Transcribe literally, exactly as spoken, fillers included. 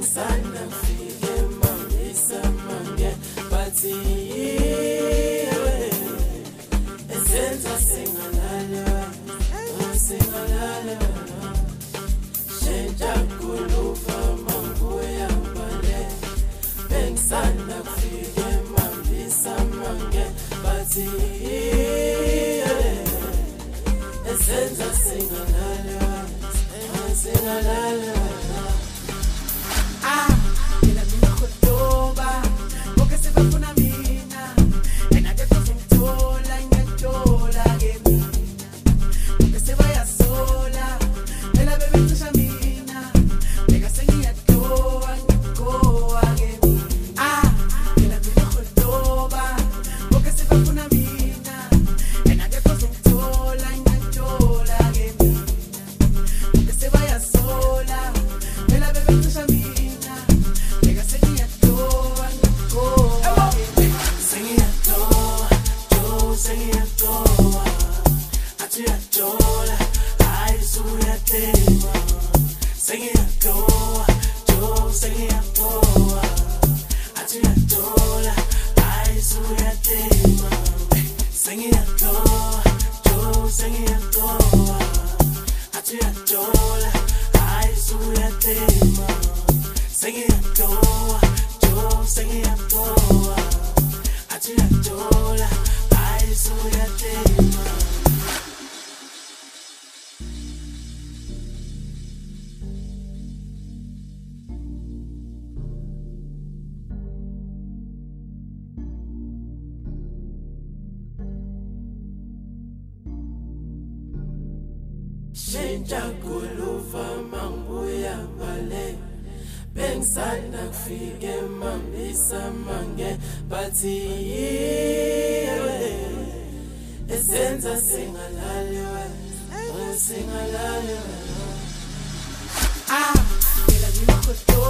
bengisanda ngifike mangisa mange bathi esenza singalala singalala shenja kuluva manguya mbale bengisanda ngifike mangisa mange bathi esenza singalala singalala ah ila mina khotoba porque se va con mina en aquel contola en la chola que mina porque se vaya sola de la bebé tuya mina pega seguía toa coa que mina ah ila mina khotoba porque se va con mina en aquel contola en la chola que mina porque se vaya sola de la bebé tuya mina shenja kuluva manguya mbale bengisanda ngifike mangisa mange bathi esenza singalala singalala ah ila mina khotoba